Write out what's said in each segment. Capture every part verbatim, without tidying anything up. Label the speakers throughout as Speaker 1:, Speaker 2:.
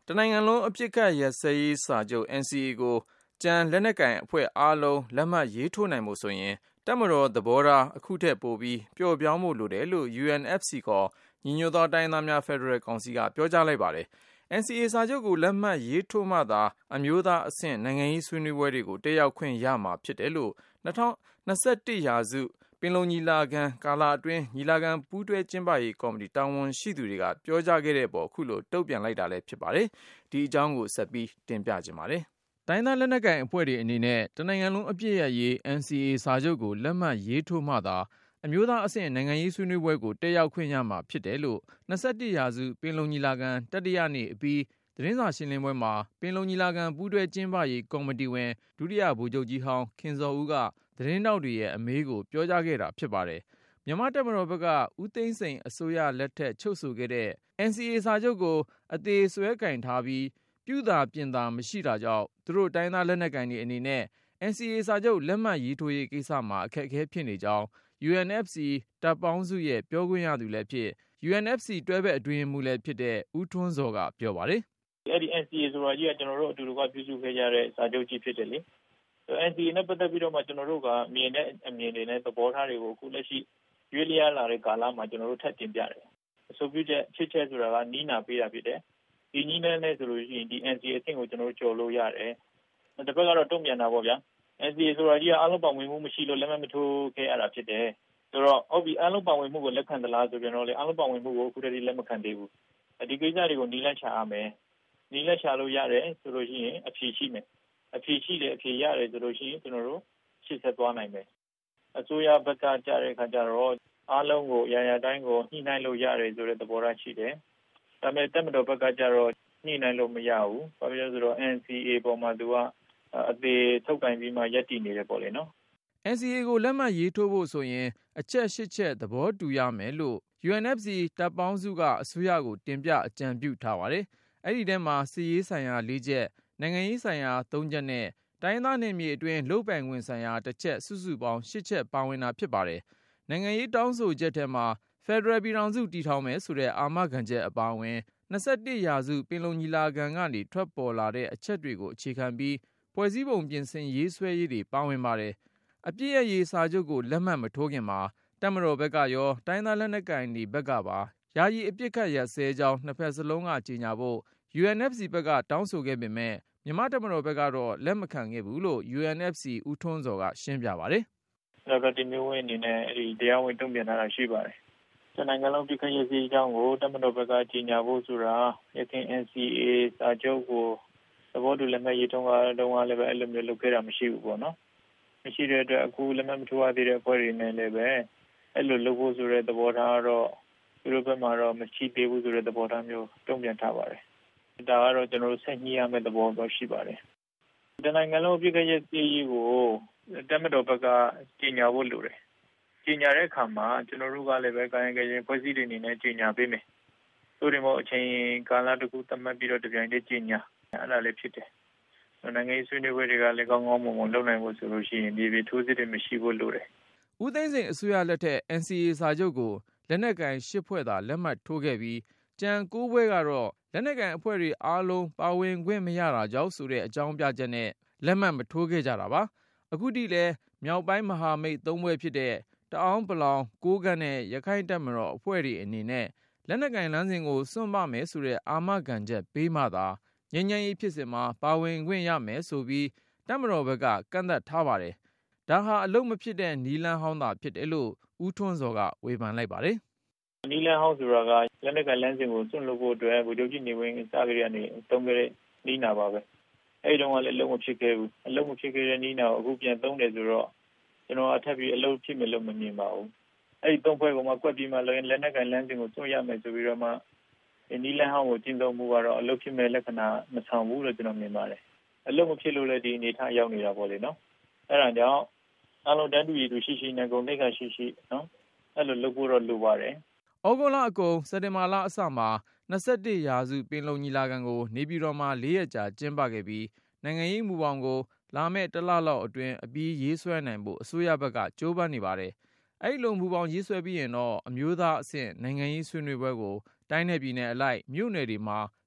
Speaker 1: တနိုင်ငံလုံးအပစ်အခတ်ရပ်စဲရေးစာချုပ် N C A ကိုကျန်လက်နက်ကိုင်အဖွဲ့အားလုံးလက်မှတ်ရေးထိုးနိုင်ဖို့ဆိုရင်တပ်မတော်သဘောထားအခုထက်ပိုပြီးပျော့ပြောင်းဖို့လိုတယ်လို့ U N F C ခေါ်ညီညွတ်သောတိုင်းရင်းသားများဖက်ဒရယ်ကောင်စီကပြောကြားလိုက်ပါတယ်။ N C A စာချုပ်ကိုလက်မှတ်ရေးထိုးမှသာအမျိုးသားအဆင့်နိုင်ငံရေးဆွေးနွေးပွဲတွေကိုတက်ရောက်ခွင့်ရမှာဖြစ်တယ်လို့၂၀၂၁ရာစုပင်လုံညီလာခံကာလအတွင်းညီလာခံပူးတွဲကျင်းပရေးကော်မတီတာဝန်ရှိသူတွေကပြောကြားခဲ့တဲ့အပေါ်အခုလိုတုံ့ပြန်လိုက်တာလည်းဖြစ်ပါတယ်။ ဒီအကြောင်းကိုဆက်ပြီးတင်ပြခြင်းပါတယ်။ တိုင်းသားလက်နက်ကိုင်အဖွဲ့တွေအနေနဲ့တနိုင်ငံလုံးအပစ်ရပ်ရေး N C A စာချုပ်ကိုလက်မှတ်ရေးထိုးမှသာအမျိုးသားအဆင့်နိုင်ငံရေးဆွေးနွေးပွဲကိုတက်ရောက်ခွင့်ရမှာဖြစ်တယ်လို့၂၁ရာစုပင်လုံညီလာခံတတိယနေ့အပြီးသတင်းစာရှင်းလင်းပွဲမှာပင်လုံညီလာခံပူးတွဲကျင်းပရေးကော်မတီဝင်ဒုတိယဗိုလ်ချုပ်ကြီးဟောင်းခင်ဇော်ဦးကသတင်းထောက်တွေရဲ့အမေးကိုပြောကြားခဲ့တာဖြစ်ပါတယ်။ မြန်မာ့တပ်မတော်ဘက်ကဦးသိန်းစိန်အစိုးရလက်ထက်ချုပ်ဆိုခဲ့တဲ့ N C A စာချုပ်ကိုအသေဆွဲကိုင်ထားပြီးပြုသာပြင်သာမရှိတာကြောင့်သူတို့တိုင်းသားလက်နက်ကိုင်တွေအနေနဲ့ N C A စာချုပ်လက်မှတ်ရေးထိုးရေးကိစ္စမှာအခက်အခဲဖြစ်နေကြောင်း U N F C တပ်ပေါင်းစုရဲ့ပြောခွင့်ရသူလည်းဖြစ် U N F C တွဲဘက်အတွင်းရေးမှူးလည်းဖြစ်တဲ့ဦးထွန်းဇော်ကပြောပါတယ်
Speaker 2: ။အဲ့ဒီ N C A ဆိုတာကြီးကကျွန်တော်တို့အတူတူကပြုစုခဲ့ကြတဲ့စာချုပ်ကြီးဖြစ်တယ်လေ။ N C A နဲ့ပတ်သက်ပြီးတော့မှကျွန်တော်တို့ကမြင်တဲ့အမြင်တွေနဲ့သဘောထားတွေကိုအခုလက်ရှိရွေးလျားလာတဲ့ကာလမှာကျွန်တော်တို့ထပ်တင်ပြတယ်။အဆိုပြုချက်ဖြစ်ချက်ဆိုတာကနီးနာပေးတာဖြစ်တယ်။ဒီနီးနဲ့နဲ့ဆိုလို့ရှိရင်ဒီ N C A အဆင့်ကိုကျွန်တော်တို့ကျော်လို့ရတယ်။တစ်ဖက်ကတော့တုံ့ပြန်တာပေါ့ဗျာ။ N C A ဆိုတာကြီးကအားလုံးပါဝင်မှုမရှိလို့လက်မှတ်မထိုးခဲ့ရတာဖြစ်တယ်။ဆိုတော့ဟုတ်ပြီအားလုံးပါဝင်မှုကိုလက်ခံသလားဆိုပြန်တော့လေအားလုံးပါဝင်မှုကိုအခုတည်းကလက်မခံသေးဘူး။ဒီကိစ္စတွေကိုနီးလန့်ချရမယ်။နီးလန့်ချလို့ရတယ်ဆိုလို့ရှိရင်အဖြေရှိမယ်။အဖြေရှိတယ်အဖြေရတယ်ဆိုလို့ရှိရင်ကျွန်တော်တို့ရှေ့ဆက်သွားနိုင်မယ်။အစိုးရဘက်ကကြားတဲ့အခါကျတော့အားလုံးကိုရာရာတိုင်းကိုညှိနှိုင်းလို့ရတယ်ဆိုတဲ့သဘောထားရှိတယ်။ဒါပေမဲ့တပ်မတော်ဘက်ကကျတော့ညှိနှိုင်းလို့မရဘူး။ဘာဖြစ်လို့လဲဆိုတော့ N C A ပေါ်မှာသူကအသေးထုတ်ကင်ပြီးမှရပ်တည်နေတယ်ပေါ့လေနော်
Speaker 1: ။ N C A ကိုလက်မှတ်ရေးထိုးဖို့ဆိုရင်အချက်၈ချက်သဘောတူရမယ်လို့ U N F C တပ်ပေါင်းစုကအစိုးရကိုတင်ပြအကြံပြုထားပါတယ်။အဲ့ဒီထဲမှာစစ်ရေးဆိုင်ရာ၄ချက်နိုင်ငံရေးဆိုင်ရာ၃ချက်နဲ့တိုင်းသားနယ်မြေအတွင်းလုပ်ပိုင်ခွင့်ဆိုင်ရာတစ်ချက်စုစုပေါင်း၈ချက်ပါဝင်တာဖြစ်ပါတယ်။နိုင်ငံရေးတောင်းဆိုချက်ထဲမှာဖက်ဒရယ်ပြည်ထောင်စုတည်ထောင်မယ်ဆိုတဲ့အာမခံချက်အပါအဝင်၂၁ရာစုပင်လုံညီလာခံကနေထွက်ပေါ်လာတဲ့အချက်တွေကိုအခြေခံပြီးဖွဲ့စည်းပုံပြင်ဆင်ရေးဆွဲရေးတွေပါဝင်ပါတယ်။အပစ်ရပ်ရေးစာချုပ်ကိုလက်မှတ်မထိုးခင်မှာတပ်မတော်ဘက်ကရောတိုင်းသားလက်နက်ကိုင်တွေဘက်ကပါယာယီအပစ်အခတ်ရပ်စဲကြောင်းနှစ်ဖက်စလုံးကကြေညာဖို့ U N F C ဘက်ကတောင်းဆိုခဲ့ပေမဲ့မြန်မာတပ်မတော်ဘက်ကတော့လက်မခံခဲ့ဘူးလို့ U N F C ဦးထွန်းဇော်ကရှင်းပြပါတယ်
Speaker 2: ။ဒါကဒီမျိုးဝင်အနေနဲ့အဲဒီတရားဝင်တုံ့ပြန်လာတာရှိပါတယ်။တနိုင်ငံလုံးပြည်ခရေးစီအကြောင်းကိုတပ်မတော်ဘက်ကကြေညာဖို့ဆိုတာရခိုင် N C A စာချုပ်ကိုသဘောတူလက်မှတ်ရေးထိုးတာတုန်းကလည်းပဲအဲ့လိုမျိုးလုပ်ခဲ့တာမရှိဘူးပေါ့နော်။မရှိတဲ့အတွက်အခုလက်မှတ်မထိုးရသေးတဲ့အဖွဲ့တွေနဲ့လည်းပဲအဲ့လိုလုပ်ဖို့ဆိုတဲ့သဘောထားတော့သူတို့ဘက်မှာတော့မရှိသေးဘူးဆိုတဲ့သဘောထားမျိုးတုံ့ပြန်ထားပါတယ်။ဒါကတော့ကျွန်တော်တို့ဆက်ညှိရမယ့်သဘောတော့ရှိပါတယ်။တနိုင်ငံလုံးပြည်ခရေးစီကိုတပ်မတော်ဘက်ကကြေညာဖို့လိုတယ်။ကြေညာတဲ့အခါမှာကျွန်တော်တို့ကလည်းပဲကာယကံရှင်ဖွဲ့စည်းတွေအနေနဲ့ကြေညာပေးမယ်။ဆိုရင်တော့အချိန်ကာလတစ်ခုသတ်မှတ်ပြီးတော့တပြိုင်တည်းကြေညာအဲ့ဒါလည်းဖြစ်တယ်။နိုင်ငံရေးဆွေးနွေးပွဲတွေကလည်းကောင်းကောင်းမွန်မွန်လုပ်နိုင်ဖို့ဆိုလို့ရှိရင်ဒီပြည်ထိုးစစ်တွေမရှိဖို့လိုတယ်
Speaker 1: ။ဦးသိန်းစိန်အစိုးရလက်ထက် N C A စာချုပ်ကိုလက်နက်ကိုင်၈ဖွဲ့သာလက်မှတ်ထိုးခဲ့ပြီးကျန်၉ဖွဲ့ကတော့လက်နက်ကိုင်အဖွဲ့တွေအားလုံးပါဝင်ခွင့်မရတာကြောင့်ဆိုတဲ့အကြောင်းပြချက်နဲ့လက်မှတ်မထိုးခဲ့ကြတာပါ။အခုထိလည်းမြောက်ပိုင်းမဟာမိတ်၃ဖွဲ့ဖြစ်တဲ့တအောင်းပလောင်ကိုးကန့်နဲ့ရခိုင်တပ်မတော်အဖွဲ့တွေအနေနဲ့လက်နက်ကိုင်လမ်းစဉ်ကိုစွန့်ပမယ်ဆိုတဲ့အာမခံချက်ပေးမှသာငြိမ်းချမ်းရေးဖြစ်စဉ်မှာပါဝင်ခွင့်ရမယ်ဆိုပြီးတပ်မတော်ဘက်ကကန့်သတ်ထားပါတယ်။ဒါဟာအလုပ်မဖြစ်တဲ့နည်းလမ်းဟောင်းသာဖြစ်တယ်လို့ဦးထွန်းဇော်ကဝေဖန်လိုက်ပါတယ်
Speaker 2: ။နည်းလမ်းဟောင်းဆိုတာကလက်နက်ကိုင်လမ်းစဉ်ကိုစွန့်လို့ဖို့အတွက်ဗိုလ်ချုပ်ကြီးနေဝင်းစကြရကနေတုံးခဲ့တဲ့နည်းနာပါပဲ။အဲဒီတော့ကလည်းအလုပ်မဖြစ်ခဲ့ဘူး။အလုပ်မဖြစ်ခဲ့တဲ့နည်းနာကိုအခုပြန်သုံးတယ်ဆိုတော့ကျွန်တော်အထက်ပြီးအလုပ်ဖြစ်မယ်လို့မမြင်ပါဘူး။အဲဒီသုံးဖွဲ့ကမှကွက်ပြီးမှလည်းလက်နက်ကိုင်လမ်းစဉ်ကိုစွန့်ရမယ်ဆိုပြီးတော့မှဒီနည်းလမ်းဟောင်းကိုကျင့်သုံးမှုကတော့အလုပ်ဖြစ်မဲ့လက္ခဏာမဆောင်ဘူးလို့ကျွန်တော်မြင်ပါတယ်။အလုပ်မဖြစ်လို့လည်းဒီအနေထားရောက်နေတာပေါ့လေနော်။အဲဒါကြောင့်အလုံးတန်းတူရည်သူရှိရှိနဲ့ဂုဏ်သိက္ခာရှိရှိနော်အဲ့လိုလုပ်ဖို့တော့လိုပါတယ်
Speaker 1: ။ဩဂုတ်လအကုန်စက်တင်ဘာလအစမှာ၂၁ရာစုပင်လုံညီလာခံကိုနေပြည်တော်မှာ၄ရက်ကြာကျင်းပခဲ့ပြီးနိုင်ငံရေးမူဘောင်ကိုလာမယ့်တစ်လလောက်အတွင်းအပြီးရေးဆွဲနိုင်ဖို့အစိုးရဘက်ကကြိုးပမ်းနေပါတယ်။အဲ့လိုမူဘောင်ရေးဆွဲပြီးရင်တော့အမျိုးသားအဆင့်နိုင်ငံရေးဆွေးနွေးပွဲကိုတိုင်းနယ်ပြည်နယ်အလိုက်မြို့နယ်တွေမှာ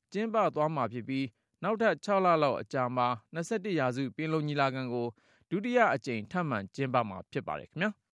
Speaker 1: ကျင်းပသွားမှာဖြစ်ပြီးနောက်ထပ်၆လလောက်အကြာမှာ၂၁ရာစုပင်လုံညီလာခံကိုဒုတိယအကြိမ်ထပ်မံကျင်းပမှာဖြစ်ပါတယ်ခင်ဗျာ။